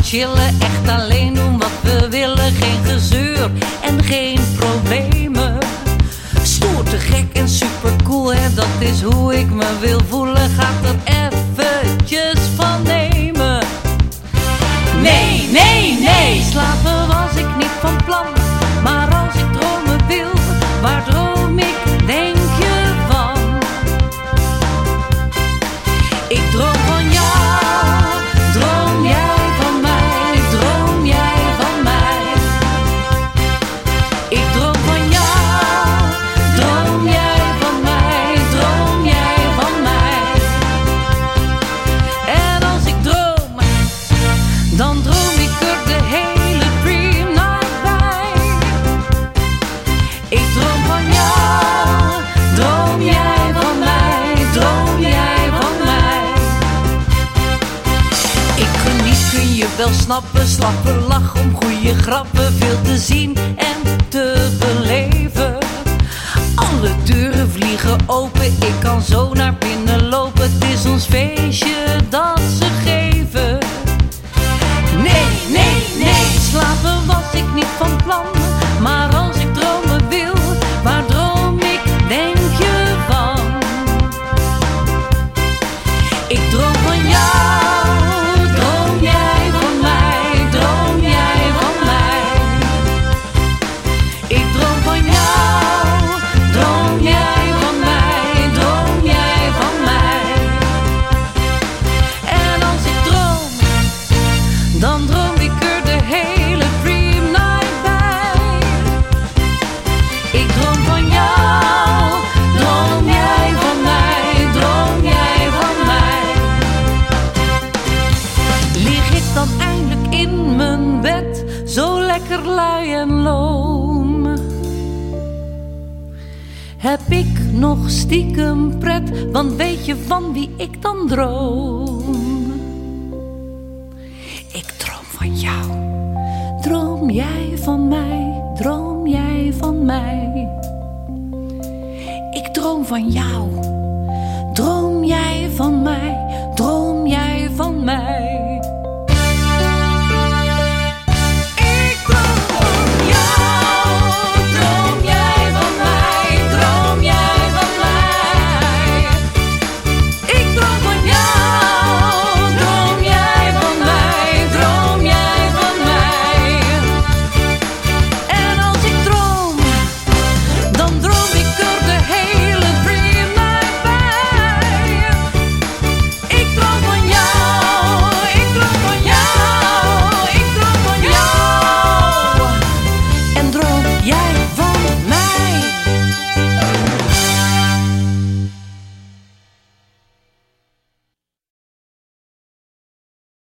chillen, echt alleen doen wat we willen. Geen gezeur en geen problemen. Stoer, te gek en supercool, en dat is hoe ik me wil voelen. Gaat er eventjes van nemen. Nee, nee, nee, slapen was ik niet van plan. Maar als ik dromen wil, waar droom ik, denk je van? Ik droom van jou, droom jij van mij, droom jij van mij. Ik droom van jou, droom jij van mij, droom jij van mij. En als ik droom, dan droom ik er de hele dream night bij. Ik droom van jou, droom jij van mij, droom jij van mij. Ik geniet, kun je wel snappen, slappe lach om goede grappen. Veel te zien en te beleven. Alle deuren vliegen open, ik kan zo naar binnen lopen. Het is ons feestje dat ze geven. Nee, nee, nee, slapen was ik niet van plan. Maar als ik dromen wil, waar droom ik, denk je van? Ik droom van jou, droom jij van mij, droom jij van mij. Ik droom van jou, droom jij van mij, droom jij van mij. En als ik droom, dan droom ik er de hele dream night bij. Ik droom van jou, droom jij van mij, droom jij van mij. Lig ik dan eindelijk in mijn bed, zo lekker lui en loom? Heb ik nog stiekem pret, want weet je van wie ik dan droom? Ik droom van jou, droom jij van mij, droom jij van mij. Ik droom van jou, droom jij van mij, droom jij van mij.